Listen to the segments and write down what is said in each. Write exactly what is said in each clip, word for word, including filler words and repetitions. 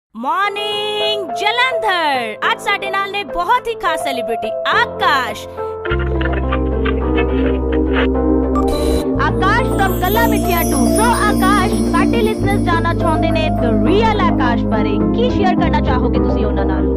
Morning Jalandhar. आज साडे नाल ने बहुत ही खास सेलिब्रिटी आकाश आकाश फ्रॉम गला मिठिया टू। सो आकाश, साडे लिसनर्स जानना चाहते ने द रियल आकाश बारे की शेयर करना चाहोगे तुसी उन्हां नाल?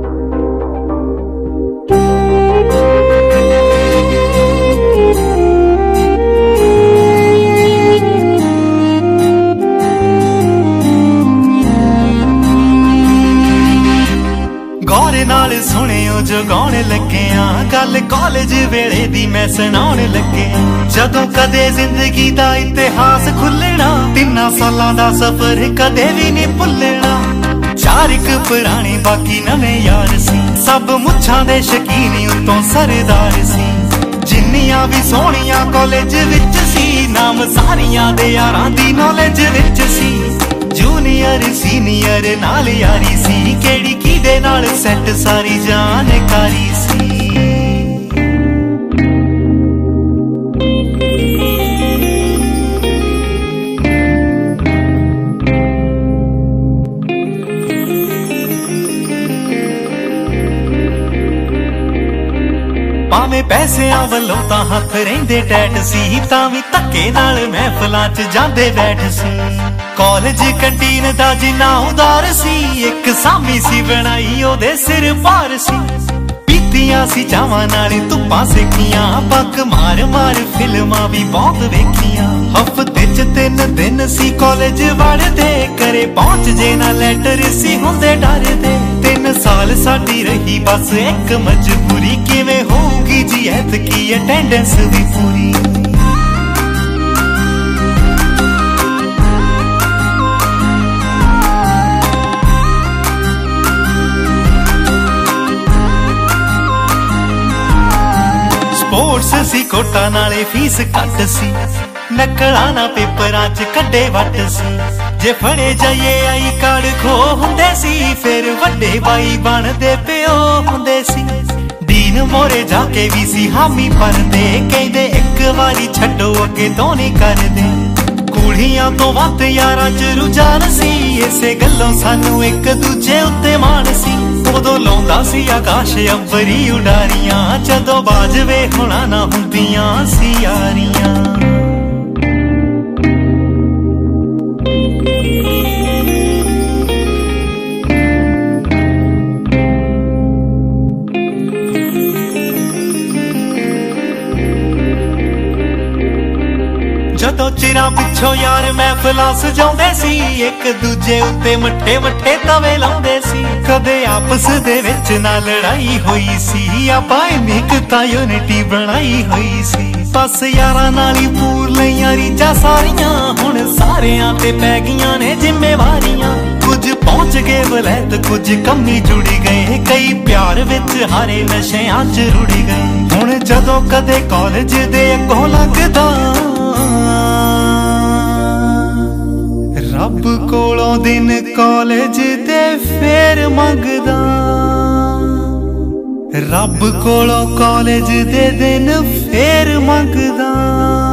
गौरे नाल सुनियो जो गाने लगे आ गल कॉलेज वेले दी मैं सुनाउण लगे। जदों कदे जिंदगी दा इतिहास खुलना, तिन्ना सालां दा सफर कदे भी नहीं भुलना। चार इक पुराने बाकी नवे यार सी, सब मुच्छां दे शकीन उतों सरदार सी। जिन्नियां भी सोहणियां कॉलेज विच सी, नाम सारियां दे यारां दी नॉलेज विच सी। जूनियर सीनियर नाल यारी सी, केड़ी किदे नाल सैट सारी जानकारी सी। भावें पैसिਆਂ ਵੱਲੋਂ ਤਾਂ ਹੱਥ ਰਹਿੰਦੇ ਟੈਟ ਸੀ, ਤਾਂ ਵੀ ਧੱਕੇ ਨਾਲ ਮਹਿਫਲਾਂ 'ਚ ਜਾਂਦੇ ਬੈਠ ਸੀ। ਕਾਲਜ ਕੰਟੀਨ ਦਾ ਜਿੰਨਾ ਉਦਾਰ ਸੀ, ਇੱਕ ਸਾਮੀ ਸੀ ਬਣਾਈ ਉਹਦੇ ਸਿਰ ਭਾਰ ਸੀ। ਪੀਤੀਆਂ ਸੀ ਚਾਵਾਂ ਨਾਲ ਧੁੱਪਾਂ ਸੇਕੀਆਂ, ਪੱਕ ਮਾਰ ਮਾਰ ਫਿਲਮਾਂ ਵੀ ਬਹੁਤ ਵੇਖੀਆਂ। ਹਫ਼ਤੇ 'ਚ ਤਿੰਨ ਦਿਨ ਸੀ ਕਾਲਜ ਵੜਦੇ, ਘਰੇ ਪਹੁੰਚ ਜੇ ਨਾ ਲੈਟਰ ਸੀ ਹੁੰਦੇ ਡਰਦੇ। ਤਿੰਨ ਸਾਲ ਸਾਡੀ ਰਹੀ ਬਸ ਇੱਕ ਮਜਬੂਰੀ, ਕਿਵੇਂ ਹੋਊਗੀ ਜੀ ਐਤਕੀ ਅਟੈਂਡੈਂਸ ਵੀ ਪੂਰੀ। ਸਪੋਰਟਸ ਸੀ ਕੋਟਾ ਨਾਲੇ ਫੀਸ ਘੱਟ ਸੀ, ਨਕਲਾਂ ਨਾ ਪੇਪਰਾਂ 'ਚ ਕੱਢੇ ਵੱਟ ਸੀ। ਜੇ ਫੜੇ ਜਾਈਏ ਆਈ ਕਾਰਡ ਖੋ ਹੁੰਦੇ ਸੀ, ਫਿਰ ਵੱਡੇ ਬਾਈ ਬਣਦੇ ਪਿਓ ਹੁੰਦੇ ਸੀ। ਦੀਨ ਮੋਰੇ ਜਾ ਕੇ ਵੀ ਸੀ ਹਾਮੀ ਭਰਦੇ, ਕਹਿੰਦੇ ਇੱਕ ਵਾਰੀ ਛੱਡੋ ਅੱਗੇ ਤੋਂ ਨਹੀਂ ਕਰਦੇ। ਕੁੜੀਆਂ ਤੋਂ ਵੱਧ ਯਾਰਾਂ 'ਚ ਰੁਝਾਨ ਸੀ, ਇਸੇ ਗੱਲੋਂ ਸਾਨੂੰ ਇੱਕ ਦੂਜੇ ਉੱਤੇ ਮਾਣ ਸੀ। ਉਦੋਂ ਲਾਉਂਦਾ ਸੀ ਆਕਾਸ਼ ਅੰਬਰੀ ਉਡਾਰੀਆਂ, ਜਦੋਂ ਬਾਜਵੇ ਹੁਣਾ ਨਾ ਹੁੰਦੀਆਂ ਸੀ ਯਾਰੀਆਂ। ਜਦੋਂ ਚਿਰਾਂ ਪਿੱਛੋਂ ਯਾਰ ਮਹਿਫਲਾਂ ਸਜਾਉਂਦੇ ਸੀ, ਇੱਕ ਦੂਜੇ ਉੱਤੇ ਮੱਠੇ ਮੱਠੇ ਤਵੇ ਲਾਉਂਦੇ ਸੀ। ਕਦੇ ਆਪਸ ਦੇ ਵਿੱਚ ਨਾ ਲੜਾਈ ਹੋਈ ਸੀ, ਆਪਾਂ ਇੰਨੀ ਕੁ ਤਾਂ ਯੂਨਿਟੀ ਬਣਾਈ ਹੋਈ ਸੀ। ਬਸ ਯਾਰਾਂ ਨਾਲ ਹੀ ਪੂਰ ਲਈਆਂ ਰੀਝਾਂ ਸਾਰੀਆਂ, ਹੁਣ ਸਾਰਿਆਂ ਤੇ ਪੈ ਗਈਆਂ ਨੇ ਜ਼ਿੰਮੇਵਾਰੀਆਂ। ਕੁਝ ਪਹੁੰਚ ਗਏ ਵਲੈਤ, ਕੁਝ ਕੰਮੀ ਜੁੜੀ ਗਏ, ਕਈ ਪਿਆਰ ਵਿੱਚ ਹਾਰੇ ਨਸ਼ਿਆਂ 'ਚ ਰੁੜੀ ਗਏ। ਹੁਣ ਜਦੋਂ ਕਦੇ ਕਾਲਜ ਦੇ ਅੱਗੋਂ ਲੰਘਦਾ, ਰੱਬ ਕੋਲੋਂ ਦਿਨ ਕਾਲਜ ਦੇ ਫੇਰ ਮੰਗਦਾ। ਰੱਬ ਕੋਲੋਂ ਕਾਲਜ ਦੇ ਦਿਨ ਫੇਰ ਮੰਗਦਾ।